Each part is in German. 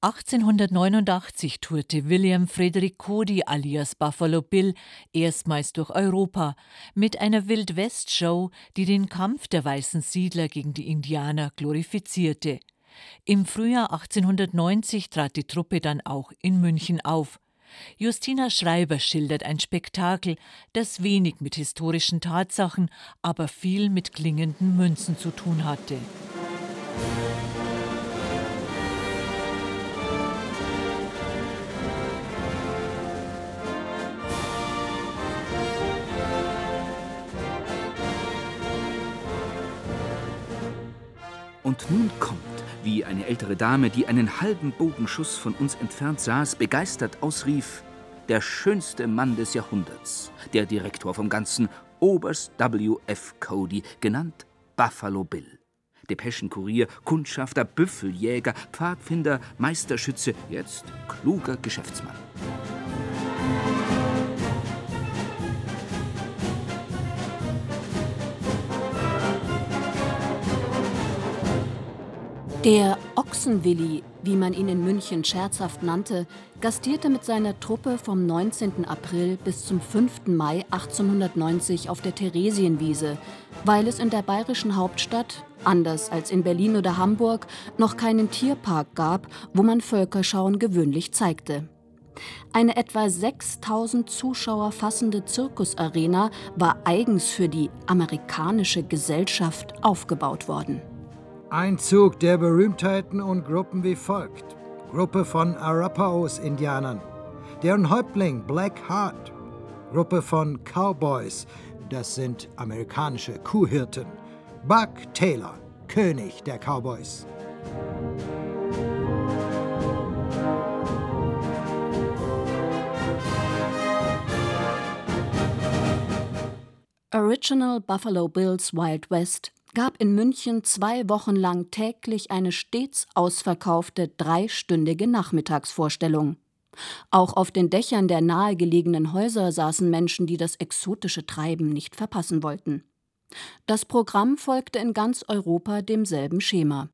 1889 tourte William Frederick Cody alias Buffalo Bill erstmals durch Europa mit einer Wild-West-Show, die den Kampf der weißen Siedler gegen die Indianer glorifizierte. Im Frühjahr 1890 trat die Truppe dann auch in München auf. Justina Schreiber schildert ein Spektakel, das wenig mit historischen Tatsachen, aber viel mit klingenden Münzen zu tun hatte. Und nun kommt, wie eine ältere Dame, die einen halben Bogenschuss von uns entfernt saß, begeistert ausrief: Der schönste Mann des Jahrhunderts, der Direktor vom Ganzen, Oberst W.F. Cody, genannt Buffalo Bill. Depeschenkurier, Kundschafter, Büffeljäger, Pfadfinder, Meisterschütze, jetzt kluger Geschäftsmann. Der Ochsenwilli, wie man ihn in München scherzhaft nannte, gastierte mit seiner Truppe vom 19. April bis zum 5. Mai 1890 auf der Theresienwiese, weil es in der bayerischen Hauptstadt, anders als in Berlin oder Hamburg, noch keinen Tierpark gab, wo man Völkerschauen gewöhnlich zeigte. Eine etwa 6.000 Zuschauer fassende Zirkusarena war eigens für die amerikanische Gesellschaft aufgebaut worden. Ein Zug der Berühmtheiten und Gruppen wie folgt. Gruppe von Arapaos-Indianern, deren Häuptling Black Heart. Gruppe von Cowboys, das sind amerikanische Kuhhirten. Buck Taylor, König der Cowboys. Original Buffalo Bill's Wild West gab in München 2 Wochen lang täglich eine stets ausverkaufte 3-stündige Nachmittagsvorstellung. Auch auf den Dächern der nahegelegenen Häuser saßen Menschen, die das exotische Treiben nicht verpassen wollten. Das Programm folgte in ganz Europa demselben Schema.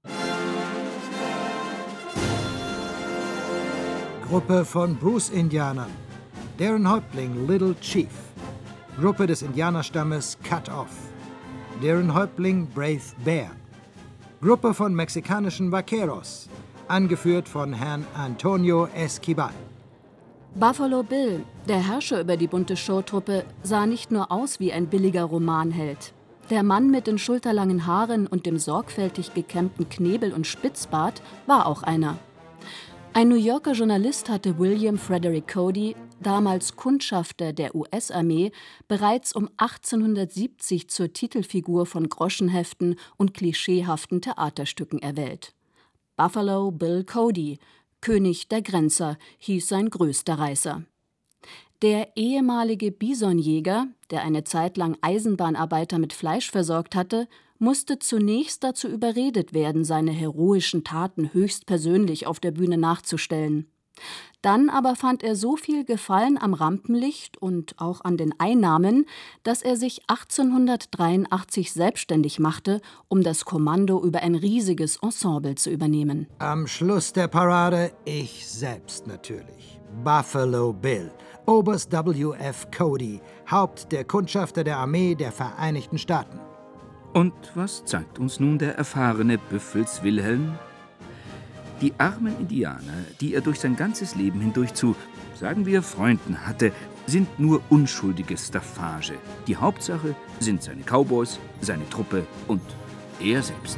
Gruppe von Bruce-Indianern, deren Häuptling Little Chief. Gruppe des Indianerstammes Cut Off, deren Häuptling Brave Bear. Gruppe von mexikanischen Vaqueros, angeführt von Herrn Antonio Esquivel. Buffalo Bill, der Herrscher über die bunte Showtruppe, sah nicht nur aus wie ein billiger Romanheld. Der Mann mit den schulterlangen Haaren und dem sorgfältig gekämmten Knebel und Spitzbart war auch einer. Ein New Yorker Journalist hatte William Frederick Cody, damals Kundschafter der US-Armee, bereits um 1870 zur Titelfigur von Groschenheften und klischeehaften Theaterstücken erwählt. Buffalo Bill Cody, König der Grenzer, hieß sein größter Reißer. Der ehemalige Bisonjäger, der eine Zeit lang Eisenbahnarbeiter mit Fleisch versorgt hatte, musste zunächst dazu überredet werden, seine heroischen Taten höchstpersönlich auf der Bühne nachzustellen. Dann aber fand er so viel Gefallen am Rampenlicht und auch an den Einnahmen, dass er sich 1883 selbstständig machte, um das Kommando über ein riesiges Ensemble zu übernehmen. Am Schluss der Parade ich selbst natürlich. Buffalo Bill, Oberst W.F. Cody, Haupt der Kundschafter der Armee der Vereinigten Staaten. Und was zeigt uns nun der erfahrene Büffels Wilhelm? Die armen Indianer, die er durch sein ganzes Leben hindurch zu, sagen wir, Freunden hatte, sind nur unschuldige Staffage. Die Hauptsache sind seine Cowboys, seine Truppe und er selbst.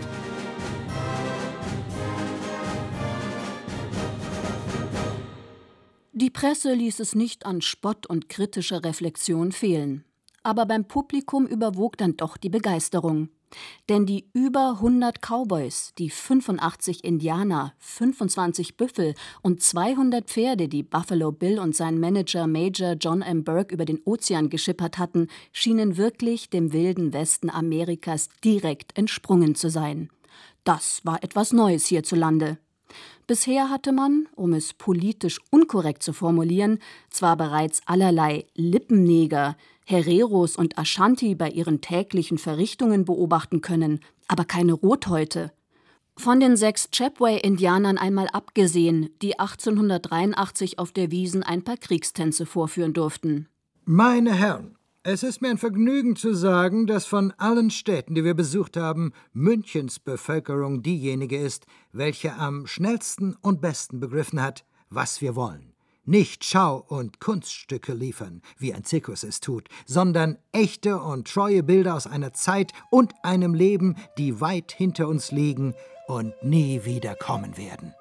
Die Presse ließ es nicht an Spott und kritischer Reflexion fehlen. Aber beim Publikum überwog dann doch die Begeisterung. Denn die über 100 Cowboys, die 85 Indianer, 25 Büffel und 200 Pferde, die Buffalo Bill und sein Manager Major John M. Burke über den Ozean geschippert hatten, schienen wirklich dem wilden Westen Amerikas direkt entsprungen zu sein. Das war etwas Neues hierzulande. Bisher hatte man, um es politisch unkorrekt zu formulieren, zwar bereits allerlei Lippenneger, Hereros und Ashanti bei ihren täglichen Verrichtungen beobachten können, aber keine Rothäute. Von den 6 Chapway-Indianern einmal abgesehen, die 1883 auf der Wiesn ein paar Kriegstänze vorführen durften. Meine Herren, es ist mir ein Vergnügen zu sagen, dass von allen Städten, die wir besucht haben, Münchens Bevölkerung diejenige ist, welche am schnellsten und besten begriffen hat, was wir wollen. Nicht Schau- und Kunststücke liefern, wie ein Zirkus es tut, sondern echte und treue Bilder aus einer Zeit und einem Leben, die weit hinter uns liegen und nie wieder kommen werden.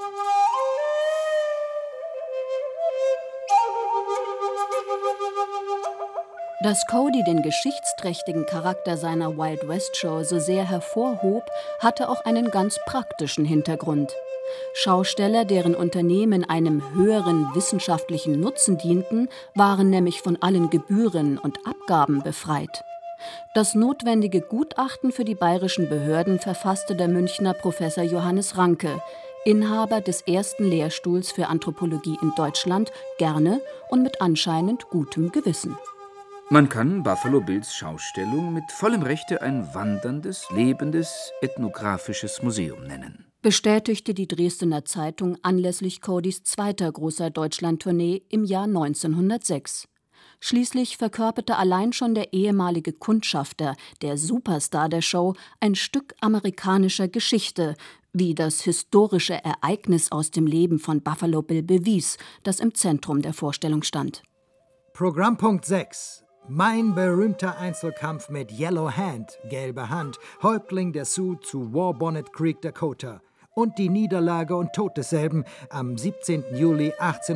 Dass Cody den geschichtsträchtigen Charakter seiner Wild West Show so sehr hervorhob, hatte auch einen ganz praktischen Hintergrund. Schausteller, deren Unternehmen einem höheren wissenschaftlichen Nutzen dienten, waren nämlich von allen Gebühren und Abgaben befreit. Das notwendige Gutachten für die bayerischen Behörden verfasste der Münchner Professor Johannes Ranke, Inhaber des ersten Lehrstuhls für Anthropologie in Deutschland, gerne und mit anscheinend gutem Gewissen. Man kann Buffalo Bills Schaustellung mit vollem Rechte ein wanderndes, lebendes, ethnografisches Museum nennen, bestätigte die Dresdner Zeitung anlässlich Codys zweiter großer Deutschlandtournee im Jahr 1906. Schließlich verkörperte allein schon der ehemalige Kundschafter, der Superstar der Show, ein Stück amerikanischer Geschichte, wie das historische Ereignis aus dem Leben von Buffalo Bill bewies, das im Zentrum der Vorstellung stand. Programmpunkt 6. Mein berühmter Einzelkampf mit Yellow Hand, gelbe Hand, Häuptling der Sioux zu War Bonnet Creek, Dakota. Und die Niederlage und Tod desselben am 17. Juli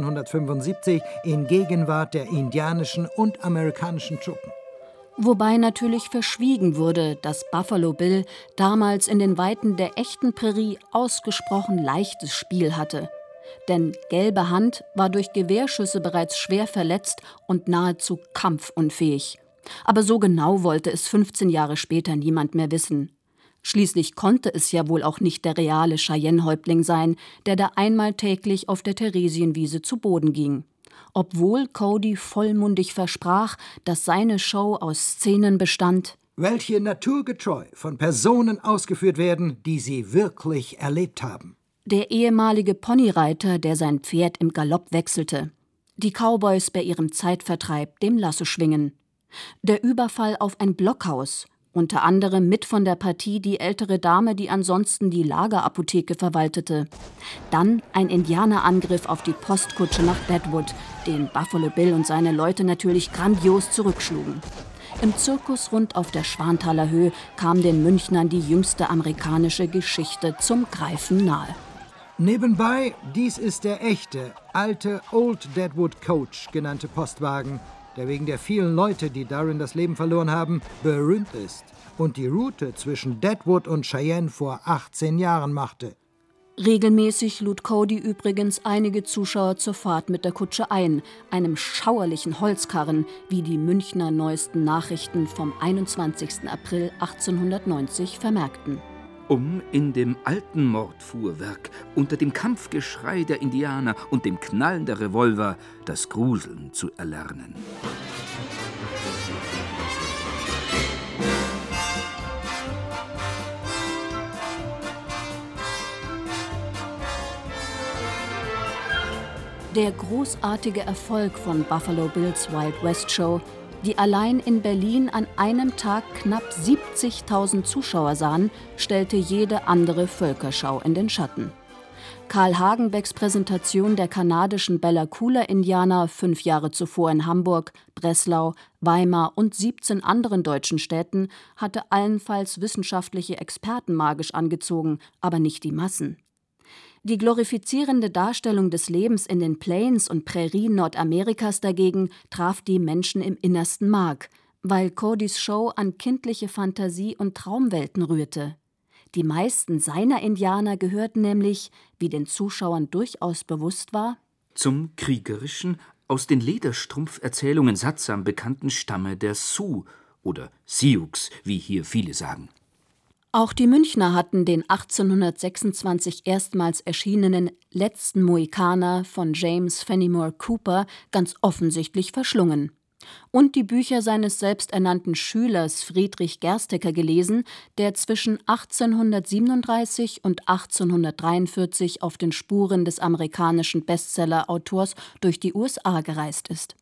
1875 in Gegenwart der indianischen und amerikanischen Truppen. Wobei natürlich verschwiegen wurde, dass Buffalo Bill damals in den Weiten der echten Prärie ausgesprochen leichtes Spiel hatte. Denn Gelbe Hand war durch Gewehrschüsse bereits schwer verletzt und nahezu kampfunfähig. Aber so genau wollte es 15 Jahre später niemand mehr wissen. Schließlich konnte es ja wohl auch nicht der reale Cheyenne-Häuptling sein, der da einmal täglich auf der Theresienwiese zu Boden ging. Obwohl Cody vollmundig versprach, dass seine Show aus Szenen bestand, welche naturgetreu von Personen ausgeführt werden, die sie wirklich erlebt haben. Der ehemalige Ponyreiter, der sein Pferd im Galopp wechselte. Die Cowboys bei ihrem Zeitvertreib, dem Lassoschwingen. Der Überfall auf ein Blockhaus. Unter anderem mit von der Partie die ältere Dame, die ansonsten die Lagerapotheke verwaltete. Dann ein Indianerangriff auf die Postkutsche nach Deadwood, den Buffalo Bill und seine Leute natürlich grandios zurückschlugen. Im Zirkus rund auf der Schwanthaler Höhe kam den Münchnern die jüngste amerikanische Geschichte zum Greifen nahe. Nebenbei, dies ist der echte, alte Old Deadwood Coach genannte Postwagen, der wegen der vielen Leute, die darin das Leben verloren haben, berühmt ist und die Route zwischen Deadwood und Cheyenne vor 18 Jahren machte. Regelmäßig lud Cody übrigens einige Zuschauer zur Fahrt mit der Kutsche ein, einem schauerlichen Holzkarren, wie die Münchner neuesten Nachrichten vom 21. April 1890 vermerkten. Um in dem alten Mordfuhrwerk unter dem Kampfgeschrei der Indianer und dem Knallen der Revolver das Gruseln zu erlernen. Der großartige Erfolg von Buffalo Bills Wild West Show, die allein in Berlin an einem Tag knapp 70.000 Zuschauer sahen, stellte jede andere Völkerschau in den Schatten. Karl Hagenbecks Präsentation der kanadischen Bella Coola-Indianer 5 Jahre zuvor in Hamburg, Breslau, Weimar und 17 anderen deutschen Städten hatte allenfalls wissenschaftliche Experten magisch angezogen, aber nicht die Massen. Die glorifizierende Darstellung des Lebens in den Plains und Prärien Nordamerikas dagegen traf die Menschen im innersten Mark, weil Codys Show an kindliche Fantasie und Traumwelten rührte. Die meisten seiner Indianer gehörten nämlich, wie den Zuschauern durchaus bewusst war, zum kriegerischen, aus den Lederstrumpferzählungen sattsam bekannten Stamme der Sioux oder Sioux, wie hier viele sagen. Auch die Münchner hatten den 1826 erstmals erschienenen Letzten Mohikaner von James Fenimore Cooper ganz offensichtlich verschlungen. Und die Bücher seines selbsternannten Schülers Friedrich Gerstecker gelesen, der zwischen 1837 und 1843 auf den Spuren des amerikanischen Bestseller-Autors durch die USA gereist ist.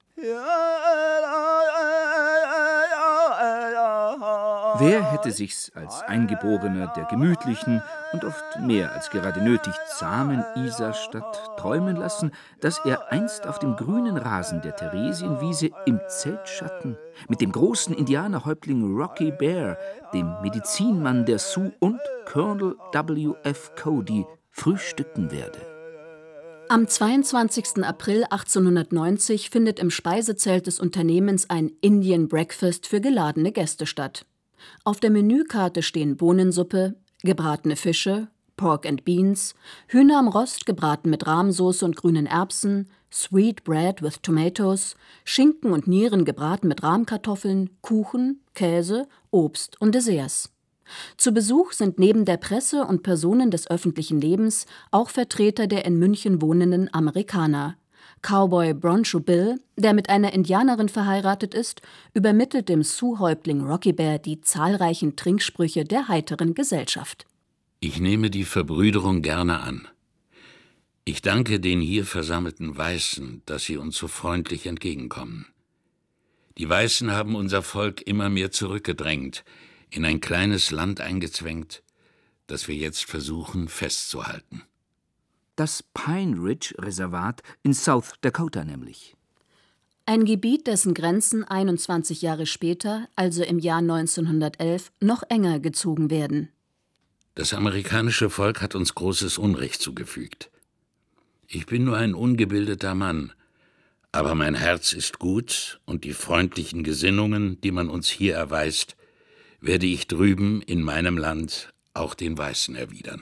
Wer hätte sich's als Eingeborener der gemütlichen und oft mehr als gerade nötig zahmen Isarstadt träumen lassen, dass er einst auf dem grünen Rasen der Theresienwiese im Zeltschatten mit dem großen Indianerhäuptling Rocky Bear, dem Medizinmann der Sioux und Colonel W.F. Cody frühstücken werde? Am 22. April 1890 findet im Speisezelt des Unternehmens ein Indian Breakfast für geladene Gäste statt. Auf der Menükarte stehen Bohnensuppe, gebratene Fische, Pork and Beans, Hühner am Rost gebraten mit Rahmsoße und grünen Erbsen, Sweet Bread with Tomatoes, Schinken und Nieren gebraten mit Rahmkartoffeln, Kuchen, Käse, Obst und Desserts. Zu Besuch sind neben der Presse und Personen des öffentlichen Lebens auch Vertreter der in München wohnenden Amerikaner. Cowboy Broncho Bill, der mit einer Indianerin verheiratet ist, übermittelt dem Sioux-Häuptling Rocky Bear die zahlreichen Trinksprüche der heiteren Gesellschaft. Ich nehme die Verbrüderung gerne an. Ich danke den hier versammelten Weißen, dass sie uns so freundlich entgegenkommen. Die Weißen haben unser Volk immer mehr zurückgedrängt, in ein kleines Land eingezwängt, das wir jetzt versuchen festzuhalten. Das Pine Ridge Reservat in South Dakota nämlich. Ein Gebiet, dessen Grenzen 21 Jahre später, also im Jahr 1911, noch enger gezogen werden. Das amerikanische Volk hat uns großes Unrecht zugefügt. Ich bin nur ein ungebildeter Mann, aber mein Herz ist gut und die freundlichen Gesinnungen, die man uns hier erweist, werde ich drüben in meinem Land auch den Weißen erwidern.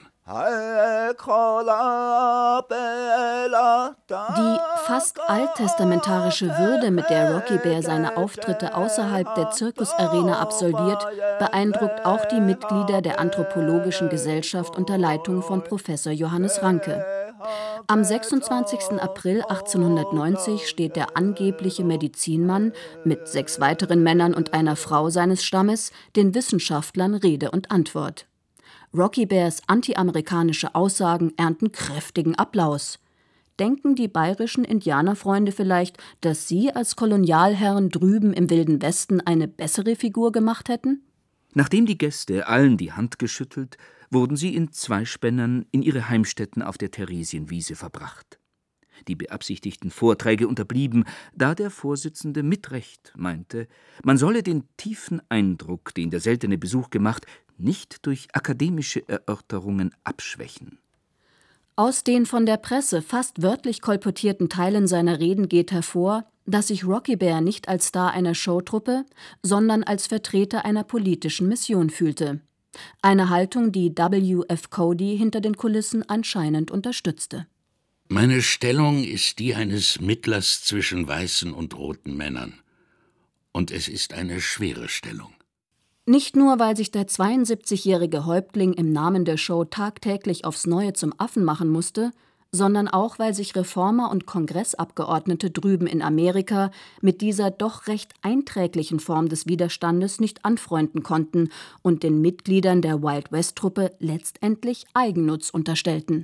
Die fast alttestamentarische Würde, mit der Rocky Bear seine Auftritte außerhalb der Zirkusarena absolviert, beeindruckt auch die Mitglieder der Anthropologischen Gesellschaft unter Leitung von Professor Johannes Ranke. Am 26. April 1890 steht der angebliche Medizinmann mit 6 weiteren Männern und einer Frau seines Stammes den Wissenschaftlern Rede und Antwort. Rocky Bears antiamerikanische Aussagen ernten kräftigen Applaus. Denken die bayerischen Indianerfreunde vielleicht, dass sie als Kolonialherren drüben im Wilden Westen eine bessere Figur gemacht hätten? Nachdem die Gäste allen die Hand geschüttelt, wurden sie in Zweispännern in ihre Heimstätten auf der Theresienwiese verbracht. Die beabsichtigten Vorträge unterblieben, da der Vorsitzende mit Recht meinte, man solle den tiefen Eindruck, den der seltene Besuch gemacht, nicht durch akademische Erörterungen abschwächen. Aus den von der Presse fast wörtlich kolportierten Teilen seiner Reden geht hervor, dass sich Rocky Bear nicht als Star einer Showtruppe, sondern als Vertreter einer politischen Mission fühlte. Eine Haltung, die W.F. Cody hinter den Kulissen anscheinend unterstützte. Meine Stellung ist die eines Mittlers zwischen weißen und roten Männern. Und es ist eine schwere Stellung. Nicht nur, weil sich der 72-jährige Häuptling im Namen der Show tagtäglich aufs Neue zum Affen machen musste, sondern auch, weil sich Reformer und Kongressabgeordnete drüben in Amerika mit dieser doch recht einträglichen Form des Widerstandes nicht anfreunden konnten und den Mitgliedern der Wild-West-Truppe letztendlich Eigennutz unterstellten.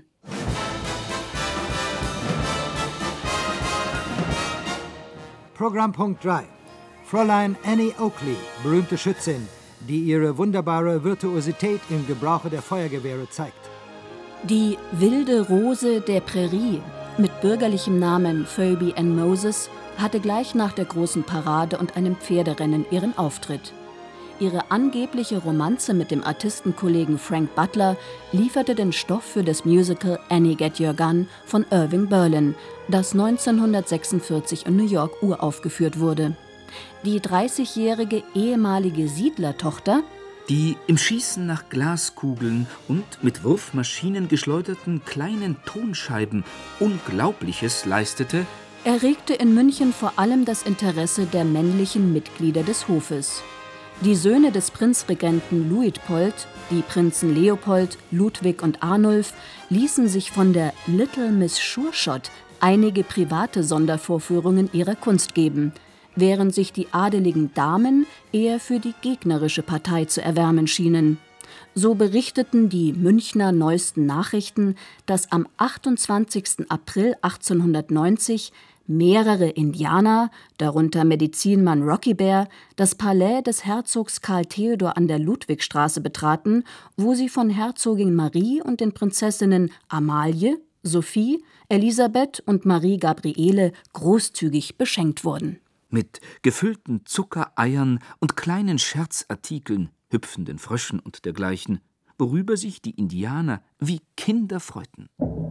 Programmpunkt 3. Fräulein Annie Oakley, berühmte Schützin, die ihre wunderbare Virtuosität im Gebrauche der Feuergewehre zeigt. Die wilde Rose der Prärie mit bürgerlichem Namen Phoebe Ann Moses hatte gleich nach der großen Parade und einem Pferderennen ihren Auftritt. Ihre angebliche Romanze mit dem Artistenkollegen Frank Butler lieferte den Stoff für das Musical Annie Get Your Gun von Irving Berlin, das 1946 in New York uraufgeführt wurde. Die 30-jährige ehemalige Siedlertochter, die im Schießen nach Glaskugeln und mit Wurfmaschinen geschleuderten kleinen Tonscheiben Unglaubliches leistete, erregte in München vor allem das Interesse der männlichen Mitglieder des Hofes. Die Söhne des Prinzregenten Luitpold, die Prinzen Leopold, Ludwig und Arnulf, ließen sich von der Little Miss Sure Shot einige private Sondervorführungen ihrer Kunst geben. während sich die adeligen Damen eher für die gegnerische Partei zu erwärmen schienen. So berichteten die Münchner Neuesten Nachrichten, dass am 28. April 1890 mehrere Indianer, darunter Medizinmann Rocky Bear, das Palais des Herzogs Karl Theodor an der Ludwigstraße betraten, wo sie von Herzogin Marie und den Prinzessinnen Amalie, Sophie, Elisabeth und Marie Gabriele großzügig beschenkt wurden. Mit gefüllten Zuckereiern und kleinen Scherzartikeln, hüpfenden Fröschen und dergleichen, worüber sich die Indianer wie Kinder freuten.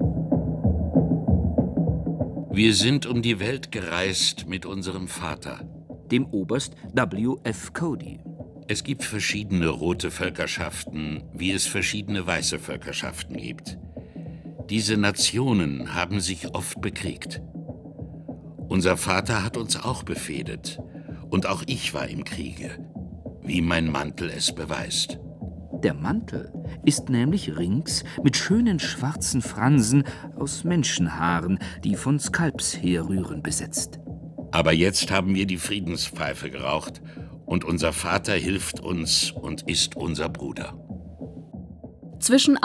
Wir sind um die Welt gereist mit unserem Vater, dem Oberst W.F. Cody. Es gibt verschiedene rote Völkerschaften, wie es verschiedene weiße Völkerschaften gibt. Diese Nationen haben sich oft bekriegt. Unser Vater hat uns auch befehdet. Und auch ich war im Kriege, wie mein Mantel es beweist. Der Mantel ist nämlich rings mit schönen schwarzen Fransen aus Menschenhaaren, die von Skalps herrühren, besetzt. Aber jetzt haben wir die Friedenspfeife geraucht und unser Vater hilft uns und ist unser Bruder. Zwischen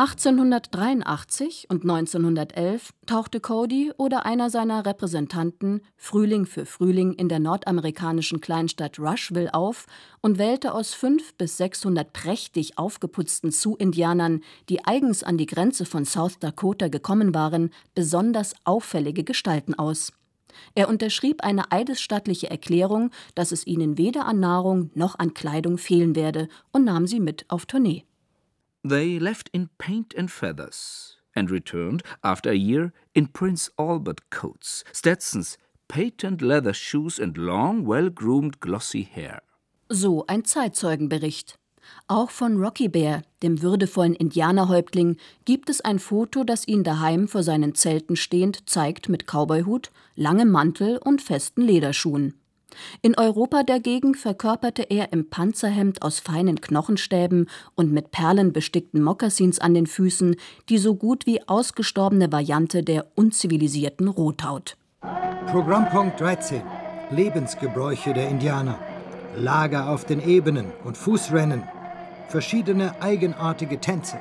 1883 und 1911 tauchte Cody oder einer seiner Repräsentanten Frühling für Frühling in der nordamerikanischen Kleinstadt Rushville auf und wählte aus 500 bis 600 prächtig aufgeputzten Sioux-Indianern, die eigens an die Grenze von South Dakota gekommen waren, besonders auffällige Gestalten aus. Er unterschrieb eine eidesstattliche Erklärung, dass es ihnen weder an Nahrung noch an Kleidung fehlen werde, und nahm sie mit auf Tournee. They left in paint and feathers and returned after a year in Prince Albert coats, Stetsons, patent leather shoes and long, well-groomed glossy hair. So ein Zeitzeugenbericht. Auch von Rocky Bear, dem würdevollen Indianerhäuptling, gibt es ein Foto, das ihn daheim vor seinen Zelten stehend zeigt mit Cowboyhut, langem Mantel und festen Lederschuhen. In Europa dagegen verkörperte er im Panzerhemd aus feinen Knochenstäben und mit Perlen bestickten Mokassins an den Füßen die so gut wie ausgestorbene Variante der unzivilisierten Rothaut. Programmpunkt 13. Lebensgebräuche der Indianer. Lager auf den Ebenen und Fußrennen. Verschiedene eigenartige Tänze.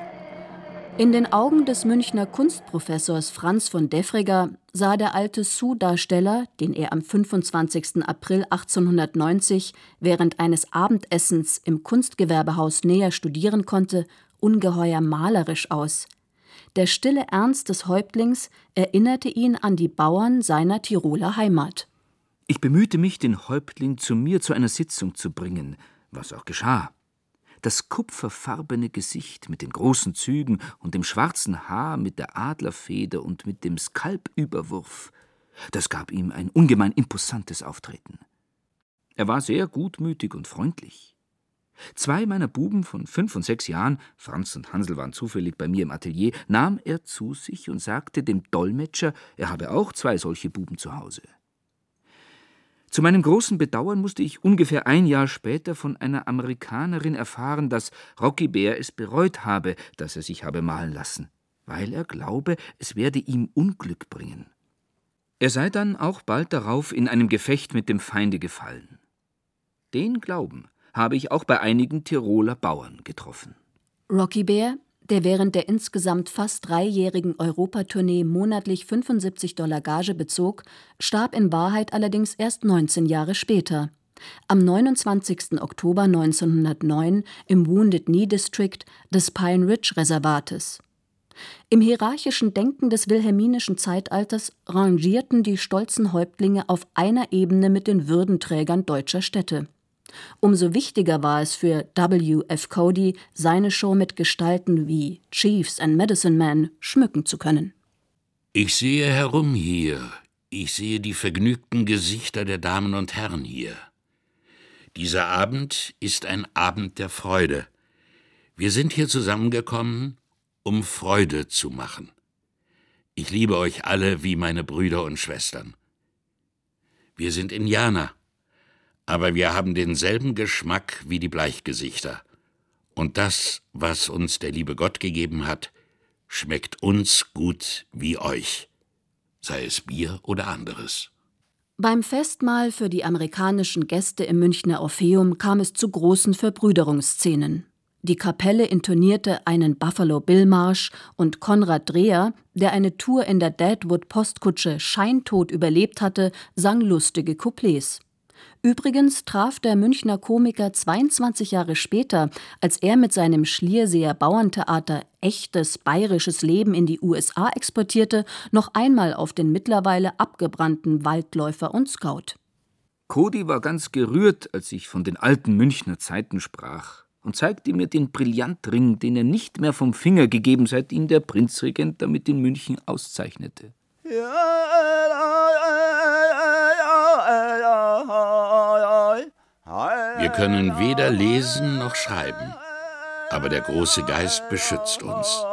In den Augen des Münchner Kunstprofessors Franz von Defregger sah der alte Sioux-Darsteller, den er am 25. April 1890 während eines Abendessens im Kunstgewerbehaus näher studieren konnte, ungeheuer malerisch aus. Der stille Ernst des Häuptlings erinnerte ihn an die Bauern seiner Tiroler Heimat. Ich bemühte mich, den Häuptling zu mir zu einer Sitzung zu bringen, was auch geschah. Das kupferfarbene Gesicht mit den großen Zügen und dem schwarzen Haar mit der Adlerfeder und mit dem Skalpüberwurf, das gab ihm ein ungemein imposantes Auftreten. Er war sehr gutmütig und freundlich. 2 meiner Buben von 5 und 6 Jahren, Franz und Hansel waren zufällig bei mir im Atelier, nahm er zu sich und sagte dem Dolmetscher, er habe auch 2 solche Buben zu Hause. Zu meinem großen Bedauern musste ich ungefähr ein Jahr später von einer Amerikanerin erfahren, dass Rocky Bear es bereut habe, dass er sich habe malen lassen, weil er glaube, es werde ihm Unglück bringen. Er sei dann auch bald darauf in einem Gefecht mit dem Feinde gefallen. Den Glauben habe ich auch bei einigen Tiroler Bauern getroffen. Rocky Bear, der während der insgesamt fast 3-jährigen Europatournee monatlich $75 Gage bezog, starb in Wahrheit allerdings erst 19 Jahre später. Am 29. Oktober 1909 im Wounded Knee District des Pine Ridge Reservates. Im hierarchischen Denken des wilhelminischen Zeitalters rangierten die stolzen Häuptlinge auf einer Ebene mit den Würdenträgern deutscher Städte. Umso wichtiger war es für W.F. Cody, seine Show mit Gestalten wie Chiefs and Medicine Men schmücken zu können. Ich sehe herum hier. Ich sehe die vergnügten Gesichter der Damen und Herren hier. Dieser Abend ist ein Abend der Freude. Wir sind hier zusammengekommen, um Freude zu machen. Ich liebe euch alle wie meine Brüder und Schwestern. Wir sind Indianer. Aber wir haben denselben Geschmack wie die Bleichgesichter. Und das, was uns der liebe Gott gegeben hat, schmeckt uns gut wie euch, sei es Bier oder anderes. Beim Festmahl für die amerikanischen Gäste im Münchner Orpheum kam es zu großen Verbrüderungsszenen. Die Kapelle intonierte einen Buffalo-Bill-Marsch und Konrad Dreher, der eine Tour in der Deadwood-Postkutsche scheintot überlebt hatte, sang lustige Couplets. Übrigens traf der Münchner Komiker 22 Jahre später, als er mit seinem Schlierseer Bauerntheater echtes bayerisches Leben in die USA exportierte, noch einmal auf den mittlerweile abgebrannten Waldläufer und Scout. Cody war ganz gerührt, als ich von den alten Münchner Zeiten sprach, und zeigte mir den Brillantring, den er nicht mehr vom Finger gegeben, seit ihn der Prinzregent damit in München auszeichnete. Wir können weder lesen noch schreiben, aber der große Geist beschützt uns.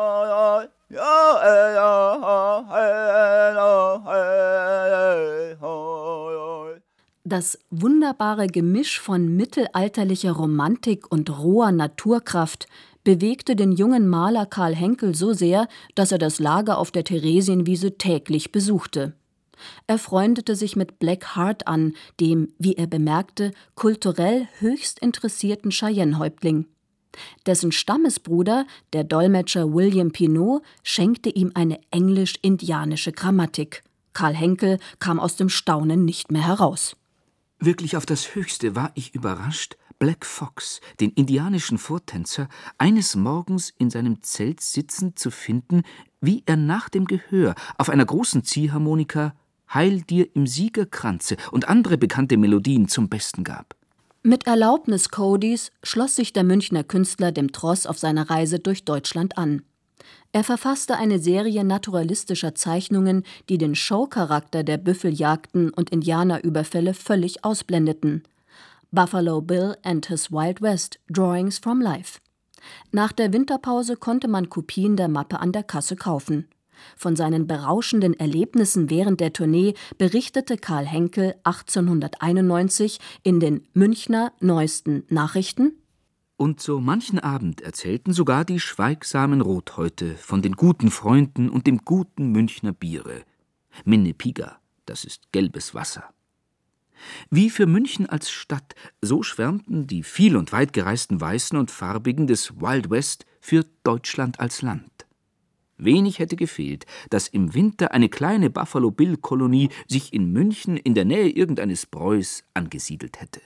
Das wunderbare Gemisch von mittelalterlicher Romantik und roher Naturkraft bewegte den jungen Maler Karl Henkel so sehr, dass er das Lager auf der Theresienwiese täglich besuchte. Er freundete sich mit Black Heart an, dem, wie er bemerkte, kulturell höchst interessierten Cheyenne-Häuptling. Dessen Stammesbruder, der Dolmetscher William Pinot, schenkte ihm eine englisch-indianische Grammatik. Karl Henkel kam aus dem Staunen nicht mehr heraus. Wirklich auf das Höchste war ich überrascht, Black Fox, den indianischen Vortänzer, eines Morgens in seinem Zelt sitzend zu finden, wie er nach dem Gehör auf einer großen Ziehharmonika »Heil dir im Siegerkranze« und andere bekannte Melodien zum Besten gab. Mit Erlaubnis Codys schloss sich der Münchner Künstler dem Tross auf seiner Reise durch Deutschland an. Er verfasste eine Serie naturalistischer Zeichnungen, die den Showcharakter der Büffeljagden und Indianerüberfälle völlig ausblendeten. Buffalo Bill and His Wild West – Drawings from Life. Nach der Winterpause konnte man Kopien der Mappe an der Kasse kaufen. Von seinen berauschenden Erlebnissen während der Tournee berichtete Karl Henkel 1891 in den Münchner Neuesten Nachrichten: Und so manchen Abend erzählten sogar die schweigsamen Rothäute von den guten Freunden und dem guten Münchner Biere. Minnepiga, das ist gelbes Wasser. Wie für München als Stadt, so schwärmten die viel und weit gereisten Weißen und Farbigen des Wild West für Deutschland als Land. Wenig hätte gefehlt, dass im Winter eine kleine Buffalo-Bill-Kolonie sich in München in der Nähe irgendeines Bräus angesiedelt hätte.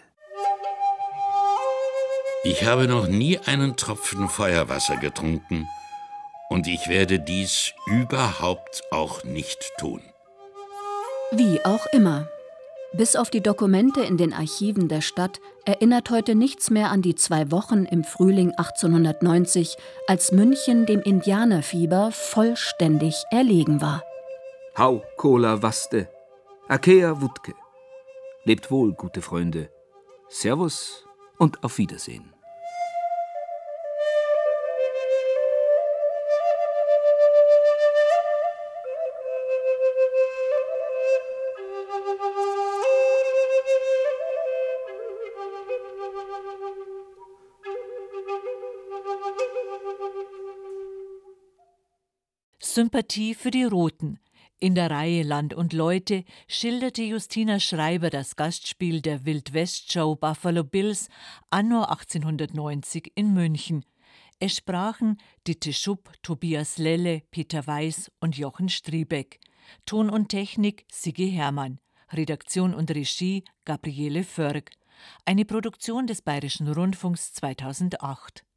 Ich habe noch nie einen Tropfen Feuerwasser getrunken und ich werde dies überhaupt auch nicht tun. Wie auch immer. Bis auf die Dokumente in den Archiven der Stadt erinnert heute nichts mehr an die 2 Wochen im Frühling 1890, als München dem Indianerfieber vollständig erlegen war. Hau, Cola, Waste, Akea, Wutke. Lebt wohl, gute Freunde. Servus und auf Wiedersehen. Sympathie für die Roten. In der Reihe Land und Leute schilderte Justina Schreiber das Gastspiel der Wild-West-Show Buffalo Bills anno 1890 in München. Es sprachen Ditte Schupp, Tobias Lelle, Peter Weiß und Jochen Striebeck. Ton und Technik Sigi Hermann. Redaktion und Regie Gabriele Förg. Eine Produktion des Bayerischen Rundfunks 2008.